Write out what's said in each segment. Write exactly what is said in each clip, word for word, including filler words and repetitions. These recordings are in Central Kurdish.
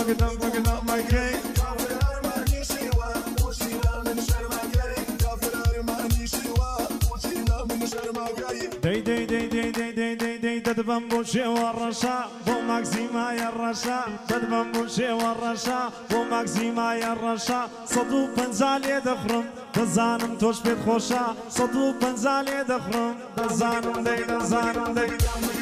قدام قدام مكي دي دي دي دي دي دي دي دي تدبن بوشي والرشا بو ماكسيما يا الرشا تدبن بوشي والرشا بو ماكسيما يا الرشا صدو بنزالي دخرم دزانم توش بيت خوشا صدو بنزالي دخرم دزانم دي دزانم دي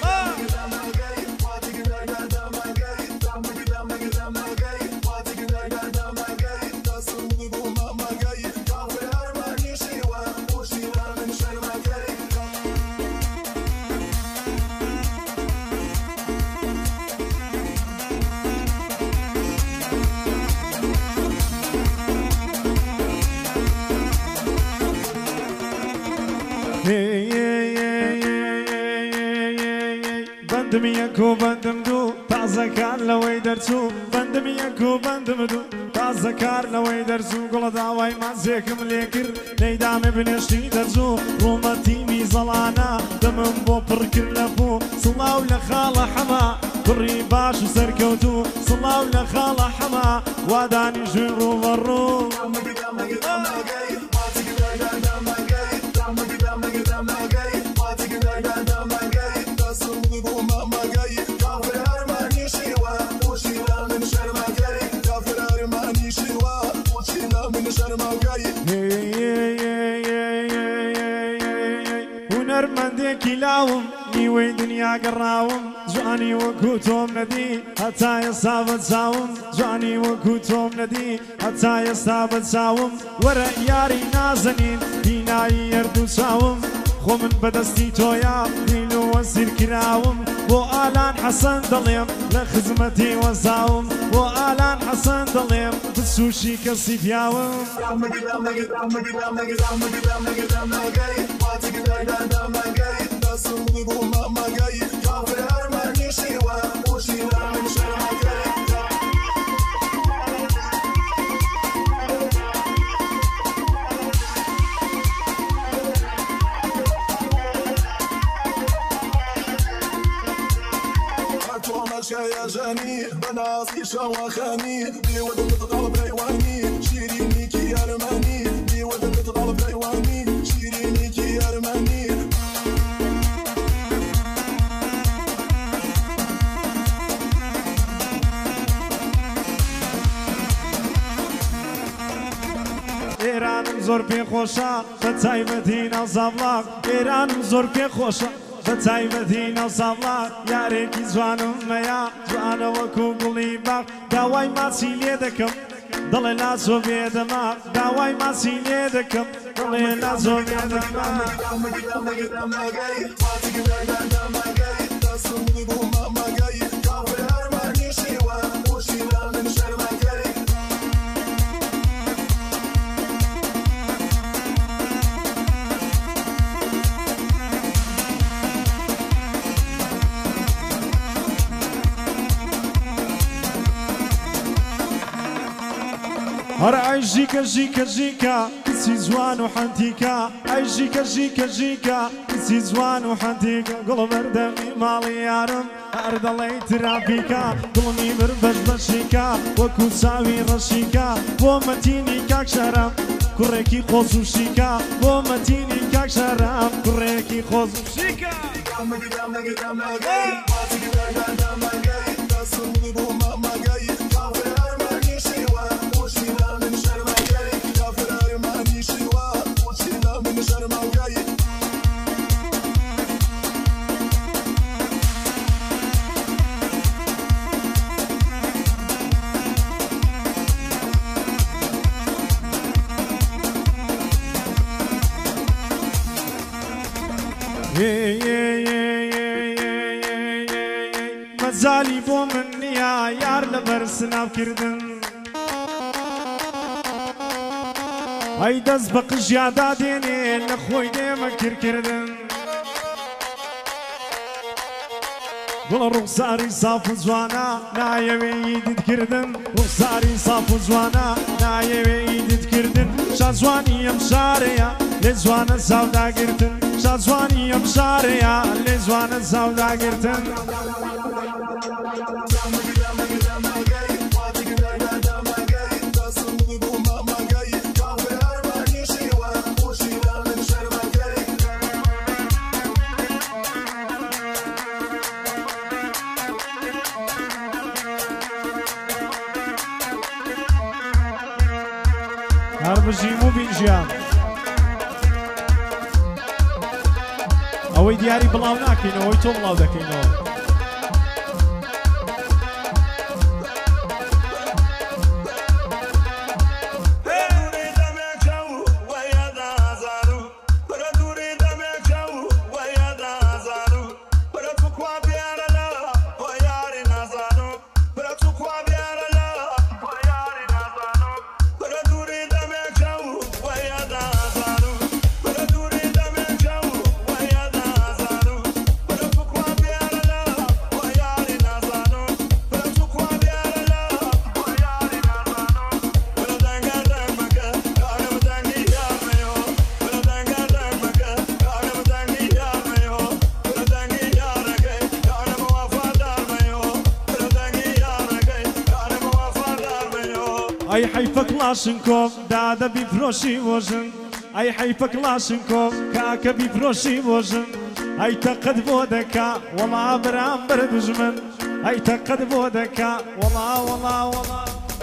بندم يكو بندم دو تازه کار لوی درسو بندم یکو بندم دو تازه کار لوی درسو گل داوای من زیکم لیکر نیدام بنشتی درسو رومتی می زلانا دمم بو پرکر لبو صلاو لخاله حما بری باش سرکوتو صلاو لخاله حما وادانی جن رو ورو هنرمندێکی لاوم نیوەی دنیا گەڕاوم جوانی وەکو تۆم نەدی هەتا ئێستا بەچاوم جوانی وەکو تۆم نەدی هەتا ئێستا بەچاوم وەرە یاری نازەنین بینایی هەردوو چاوم خۆ من بەدەستی تۆیا دین و وەزیر کراوم بۆ ئالان حەسەن دەڵێم لە خزمەتی وەزاوم بۆ ئالان حەسەن دەڵێم بچوشی کەسی پیاوم يا جاني بناصي شواخاني بي ودن تطلب ريواني شيريني كي يرماني بي ودن تطلب ريواني شيريني كي يرماني ئێرانم زۆر پێ خۆشە بە تایبەتی ناو زاڤڵاق ئێرانم زۆر پێ خۆشە بە تایبەتی ناو زاڤڵاق یارێکی جوانم مەیە جوانە وەکو گوڵی باغ داوای ماچی لێ دەکەم دڵێ ناچۆ بێدەماغ داوای ماچی لێ دەکەم دڵێ ناچۆ بێدەماغ هەر ئای ژیکە ژیکە ژیکە کچی جوان و حەنتیکە ئای ژیکە ژیکە ژیکە کچی جوان و حەنتیکە گوڵ بەردەمی ماڵی یارم هەر دەڵێی ترافیکە گوڵمی بر بەش بەشیکە وەکو چاوی ڕەشیکە بۆ مەتینی کاک شەرەم کوڕێکی خۆز و شیکە بۆ مەتینی کاک شەرەم کوڕێکی خۆز و شیکە مەجالی بۆ من نییە یار لەبەر سناوکردن ئەی دەست بە قژیادا دێنێ لە خۆی دێمە کرکردن گوڵ ڕوخساری ساف و جوانە نایەوێی دیتکردن ڕوخساری ساف و جوانە نایەوێی دیتکردن شاد جوانی ئەم شارەیە لێ جوانە زاوداگرتن شاد جوانی ئەم شارەیە لێ جوانە زاوداگرتن بژیم و بینژیان ئەوەی دیاری بڵاو ناکەینەوە ئەوەی تۆ بڵاو دەکەینەوە ئەی حەیفە کڵاشنکۆف دادە بیفرۆشی بۆژن ئەی حەیفە کڵاشنکۆف کاکە بیفرۆشی بۆژن ئەی تەقەت بۆ دەکا وەڵا بەرامبەر دژمن ئەی تەقەت بۆ دەکا وەڵا وەڵا وەڵا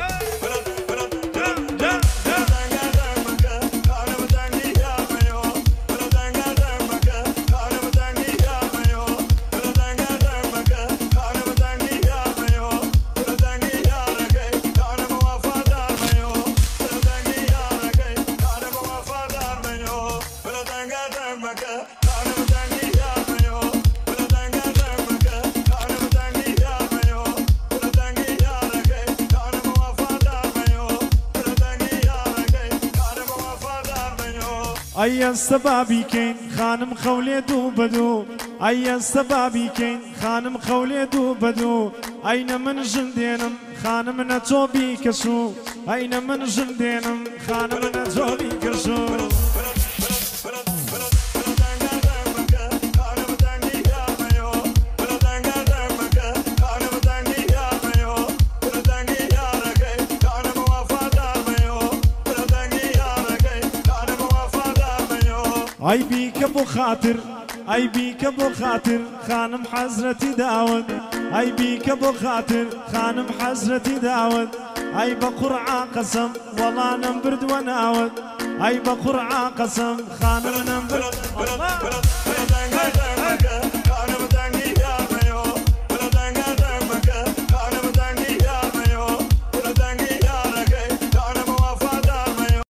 ئەیەستە بابیکەین خانم خەولێ دوو بەدوو ئەیەستە بابیکەین خانم خەولێ دوو بەدوو ئەینە من ژن دێنم خانم نە تۆ بیکەسوو ئەینە من ژن دێنم خانم نە تۆ بیکەسوو ئەی بیکە بۆ خاتر ئەی بیکە بۆ خاتر خانم حەزرەتی داوت ئەی بیکە بۆ خاتر خانم حەزرەتی داوت ئەی بە قورعا قەسەم وەڵا نەم بردووە ناوت ئەی بە قورعا قەسەم خانم نەم برد